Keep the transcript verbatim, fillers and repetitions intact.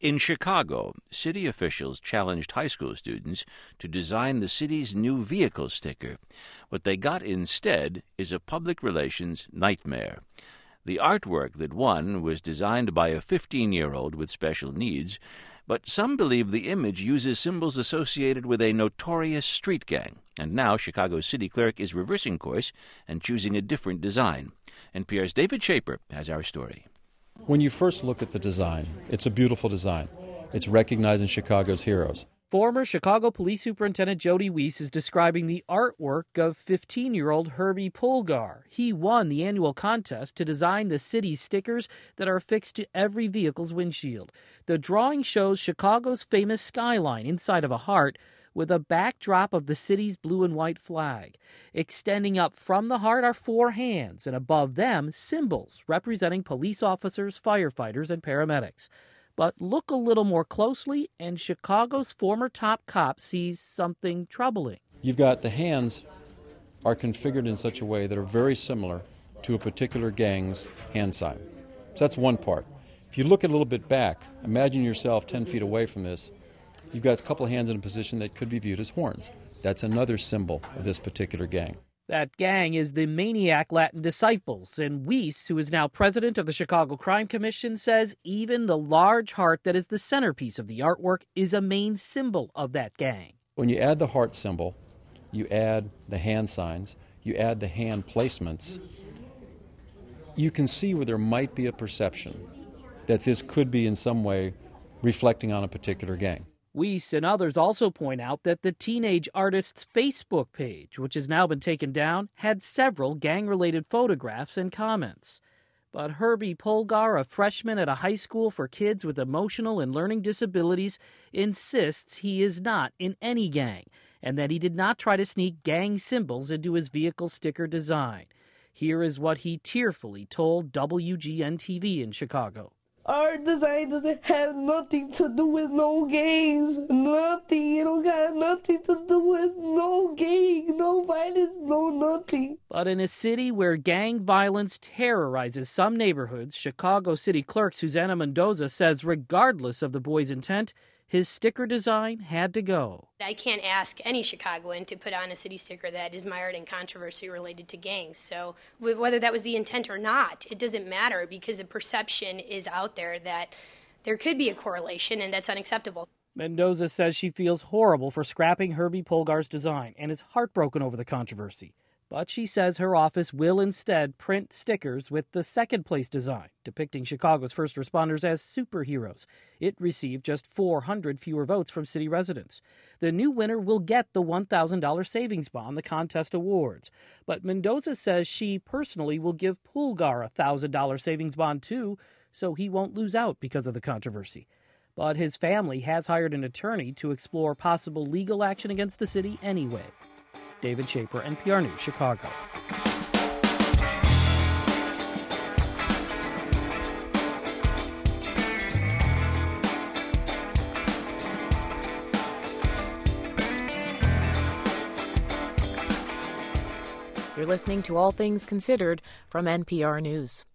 In Chicago, city officials challenged high school students to design the city's new vehicle sticker. What they got instead is a public relations nightmare. The artwork that won was designed by a fifteen-year-old with special needs, but some believe the image uses symbols associated with a notorious street gang. And now Chicago's city clerk is reversing course and choosing a different design. N P R's David Schaper has our story. When you first look at the design, it's a beautiful design. It's recognizing Chicago's heroes. Former Chicago Police Superintendent Jody Weiss is describing the artwork of fifteen-year-old Herbie Polgar. He won the annual contest to design the city's stickers that are affixed to every vehicle's windshield. The drawing shows Chicago's famous skyline inside of a heart with a backdrop of the city's blue and white flag. Extending up from the heart are four hands, and above them, symbols representing police officers, firefighters, and paramedics. But look a little more closely, and Chicago's former top cop sees something troubling. You've got the hands are configured in such a way that are very similar to a particular gang's hand sign. So that's one part. If you look a little bit back, imagine yourself ten feet away from this. You've got a couple of hands in a position that could be viewed as horns. That's another symbol of this particular gang. That gang is the Maniac Latin Disciples, and Weiss, who is now president of the Chicago Crime Commission, says even the large heart that is the centerpiece of the artwork is a main symbol of that gang. When you add the heart symbol, you add the hand signs, you add the hand placements, you can see where there might be a perception that this could be in some way reflecting on a particular gang. Weiss and others also point out that the teenage artist's Facebook page, which has now been taken down, had several gang-related photographs and comments. But Herbie Polgar, a freshman at a high school for kids with emotional and learning disabilities, insists he is not in any gang and that he did not try to sneak gang symbols into his vehicle sticker design. Here is what he tearfully told W G N T V in Chicago. Our design doesn't have nothing to do with no gangs. Nothing. It don't got nothing to do with no gang, no violence, no nothing. But in a city where gang violence terrorizes some neighborhoods, Chicago City Clerk Susana Mendoza says regardless of the boy's intent, his sticker design had to go. I can't ask any Chicagoan to put on a city sticker that is mired in controversy related to gangs. So whether that was the intent or not, it doesn't matter because the perception is out there that there could be a correlation, and that's unacceptable. Mendoza says she feels horrible for scrapping Herbie Polgar's design and is heartbroken over the controversy. But she says her office will instead print stickers with the second-place design, depicting Chicago's first responders as superheroes. It received just four hundred fewer votes from city residents. The new winner will get the one thousand dollars savings bond the contest awards. But Mendoza says she personally will give Polgar a one thousand dollars savings bond too, so he won't lose out because of the controversy. But his family has hired an attorney to explore possible legal action against the city anyway. David Schaper, N P R News, Chicago. You're listening to All Things Considered from N P R News.